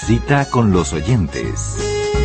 Cita con los oyentes.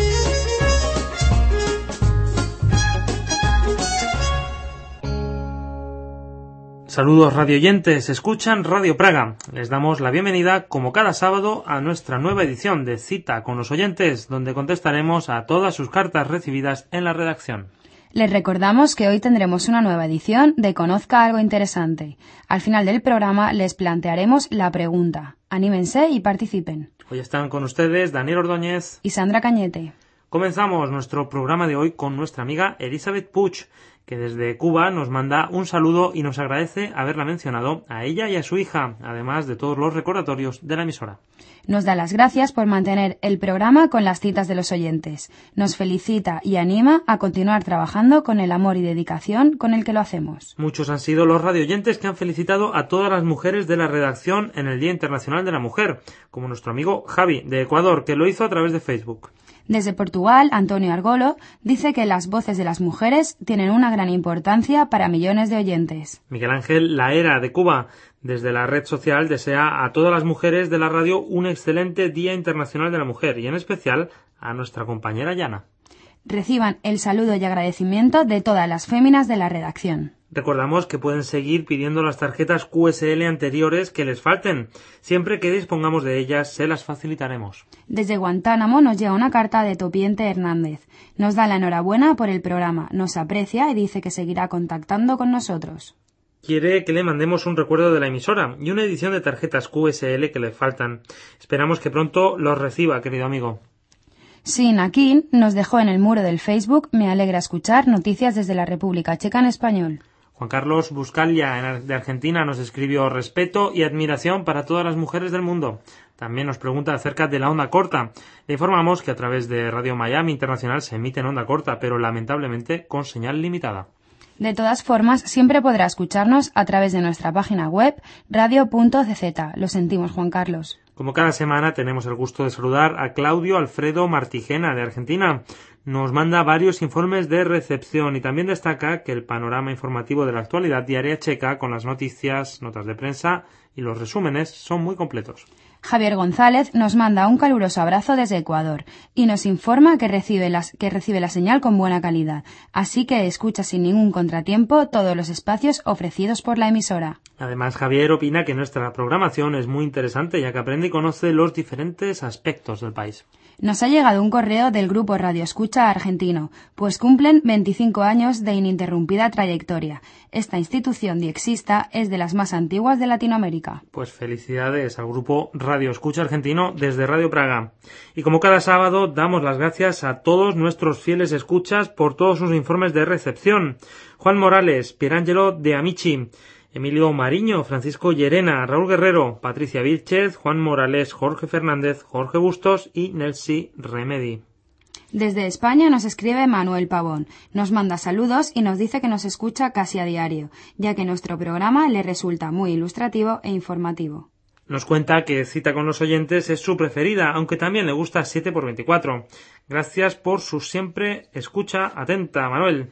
Saludos radioyentes, escuchan Radio Praga. Les damos la bienvenida, como cada sábado, a nuestra nueva edición de Cita con los oyentes, donde contestaremos a todas sus cartas recibidas en la redacción. Les recordamos que hoy tendremos una nueva edición de Conozca algo interesante. Al final del programa les plantearemos la pregunta. Anímense y participen. Hoy están con ustedes Daniel Ordóñez y Sandra Cañete. Comenzamos nuestro programa de hoy con nuestra amiga Elizabeth Puig, que desde Cuba nos manda un saludo y nos agradece haberla mencionado a ella y a su hija, además de todos los recordatorios de la emisora. Nos da las gracias por mantener el programa con las citas de los oyentes. Nos felicita y anima a continuar trabajando con el amor y dedicación con el que lo hacemos. Muchos han sido los radioyentes que han felicitado a todas las mujeres de la redacción en el Día Internacional de la Mujer, como nuestro amigo Javi, de Ecuador, que lo hizo a través de Facebook. Desde Portugal, Antonio Argolo dice que las voces de las mujeres tienen una gran importancia para millones de oyentes. Miguel Ángel Laera, de Cuba, desde la red social, desea a todas las mujeres de la radio un excelente Día Internacional de la Mujer y en especial a nuestra compañera Yana. Reciban el saludo y agradecimiento de todas las féminas de la redacción. Recordamos que pueden seguir pidiendo las tarjetas QSL anteriores que les falten. Siempre que dispongamos de ellas, se las facilitaremos. Desde Guantánamo nos llega una carta de Topiente Hernández. Nos da la enhorabuena por el programa, nos aprecia y dice que seguirá contactando con nosotros. Quiere que le mandemos un recuerdo de la emisora y una edición de tarjetas QSL que le faltan. Esperamos que pronto los reciba, querido amigo. Sinakin nos dejó en el muro del Facebook: me alegra escuchar noticias desde la República Checa en español. Juan Carlos Buscalia, de Argentina, nos escribió respeto y admiración para todas las mujeres del mundo. También nos pregunta acerca de la onda corta. Le informamos que a través de Radio Miami Internacional se emite en onda corta, pero lamentablemente con señal limitada. De todas formas, siempre podrá escucharnos a través de nuestra página web radio.cz. Lo sentimos, Juan Carlos. Como cada semana tenemos el gusto de saludar a Claudio Alfredo Martigena, de Argentina. Nos manda varios informes de recepción y también destaca que el panorama informativo de la actualidad diaria checa, con las noticias, notas de prensa y los resúmenes, son muy completos. Javier González nos manda un caluroso abrazo desde Ecuador y nos informa que recibe la señal con buena calidad, así que escucha sin ningún contratiempo todos los espacios ofrecidos por la emisora. Además, Javier opina que nuestra programación es muy interesante, ya que aprende y conoce los diferentes aspectos del país. Nos ha llegado un correo del grupo Radio Escucha argentino, pues cumplen 25 años de ininterrumpida trayectoria. Esta institución diexista es de las más antiguas de Latinoamérica. Pues felicidades al grupo Radio Escucha argentino desde Radio Praga. Y como cada sábado, damos las gracias a todos nuestros fieles escuchas por todos sus informes de recepción. Juan Morales, Pierangelo de Amici, Emilio Mariño, Francisco Llerena, Raúl Guerrero, Patricia Vilchez, Juan Morales, Jorge Fernández, Jorge Bustos y Nelsi Remedi. Desde España nos escribe Manuel Pavón, nos manda saludos y nos dice que nos escucha casi a diario, ya que nuestro programa le resulta muy ilustrativo e informativo. Nos cuenta que Cita con los oyentes es su preferida, aunque también le gusta 7x24. Gracias por su siempre escucha atenta, Manuel.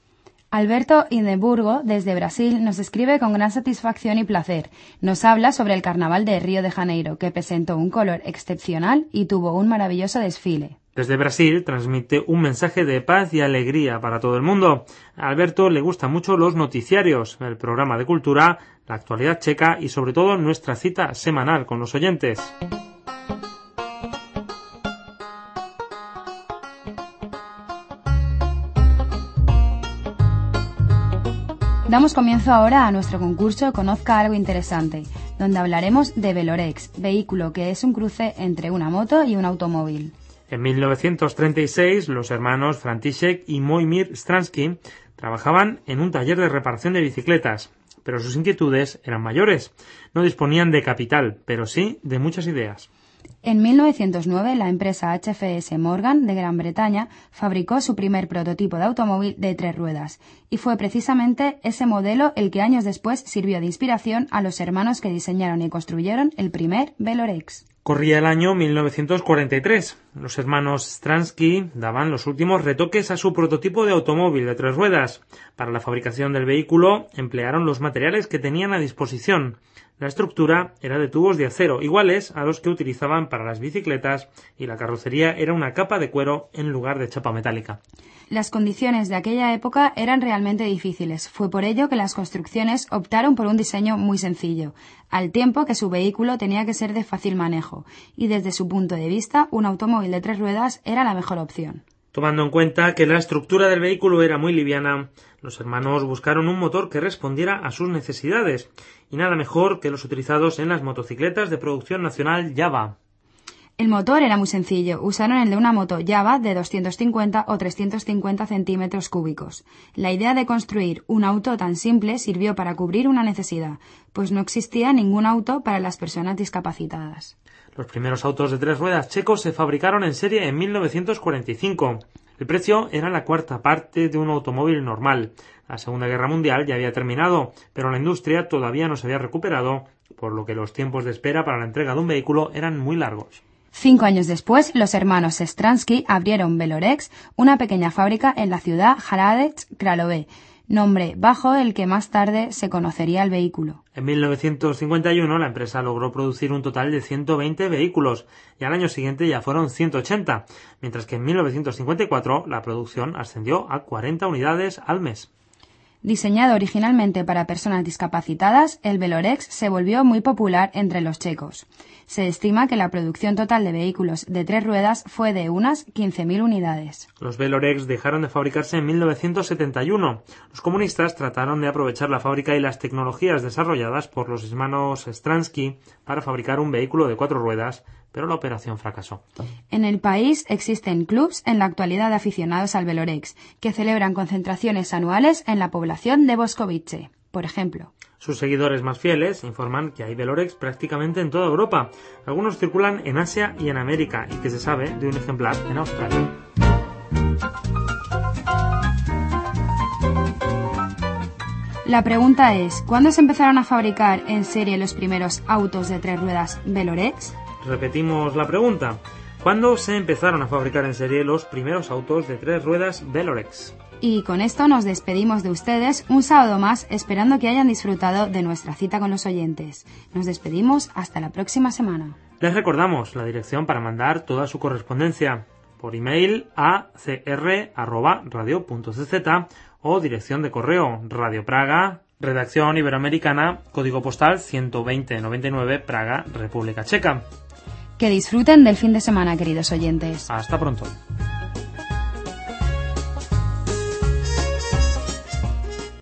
Alberto Indeburgo, desde Brasil, nos escribe con gran satisfacción y placer. Nos habla sobre el Carnaval de Río de Janeiro, que presentó un color excepcional y tuvo un maravilloso desfile. Desde Brasil transmite un mensaje de paz y alegría para todo el mundo. A Alberto le gustan mucho los noticiarios, el programa de cultura, la actualidad checa y sobre todo nuestra cita semanal con los oyentes. Damos comienzo ahora a nuestro concurso Conozca algo interesante, donde hablaremos de Velorex, vehículo que es un cruce entre una moto y un automóvil. En 1936, los hermanos František y Mojmír Stransky trabajaban en un taller de reparación de bicicletas, pero sus inquietudes eran mayores. No disponían de capital, pero sí de muchas ideas. En 1909, la empresa HFS Morgan de Gran Bretaña fabricó su primer prototipo de automóvil de 3 ruedas, y fue precisamente ese modelo el que años después sirvió de inspiración a los hermanos que diseñaron y construyeron el primer Velorex. Corría el año 1943. Los hermanos Stransky daban los últimos retoques a su prototipo de automóvil de 3 ruedas. Para la fabricación del vehículo emplearon los materiales que tenían a disposición. La estructura era de tubos de acero, iguales a los que utilizaban para las bicicletas y la carrocería era una capa de cuero en lugar de chapa metálica. Las condiciones de aquella época eran realmente difíciles. Fue por ello que las construcciones optaron por un diseño muy sencillo, al tiempo que su vehículo tenía que ser de fácil manejo, y desde su punto de vista, un automóvil de 3 ruedas era la mejor opción. Tomando en cuenta que la estructura del vehículo era muy liviana, los hermanos buscaron un motor que respondiera a sus necesidades, y nada mejor que los utilizados en las motocicletas de producción nacional Java. El motor era muy sencillo. Usaron el de una moto Java de 250 o 350 centímetros cúbicos. La idea de construir un auto tan simple sirvió para cubrir una necesidad, pues no existía ningún auto para las personas discapacitadas. Los primeros autos de 3 ruedas checos se fabricaron en serie en 1945. El precio era la cuarta parte de un automóvil normal. La Segunda Guerra Mundial ya había terminado, pero la industria todavía no se había recuperado, por lo que los tiempos de espera para la entrega de un vehículo eran muy largos. 5 años después, los hermanos Stransky abrieron Velorex, una pequeña fábrica en la ciudad Hradec Králové, nombre bajo el que más tarde se conocería el vehículo. En 1951 la empresa logró producir un total de 120 vehículos y al año siguiente ya fueron 180, mientras que en 1954 la producción ascendió a 40 unidades al mes. Diseñado originalmente para personas discapacitadas, el Velorex se volvió muy popular entre los checos. Se estima que la producción total de vehículos de 3 ruedas fue de unas 15.000 unidades. Los Velorex dejaron de fabricarse en 1971. Los comunistas trataron de aprovechar la fábrica y las tecnologías desarrolladas por los hermanos Stransky para fabricar un vehículo de 4 ruedas, pero la operación fracasó. En el país existen clubs en la actualidad de aficionados al Velorex, que celebran concentraciones anuales en la población de Boskovice, por ejemplo. Sus seguidores más fieles informan que hay Velorex prácticamente en toda Europa. Algunos circulan en Asia y en América, y que se sabe de un ejemplar en Australia. La pregunta es, ¿cuándo se empezaron a fabricar en serie los primeros autos de 3 ruedas Velorex? Repetimos la pregunta. ¿Cuándo se empezaron a fabricar en serie los primeros autos de 3 ruedas Velorex? Y con esto nos despedimos de ustedes un sábado más, esperando que hayan disfrutado de nuestra cita con los oyentes. Nos despedimos hasta la próxima semana. Les recordamos la dirección para mandar toda su correspondencia por email a cr@radio.cz o dirección de correo Radio Praga, Redacción Iberoamericana, código postal 12099, Praga, República Checa. Que disfruten del fin de semana, queridos oyentes. Hasta pronto.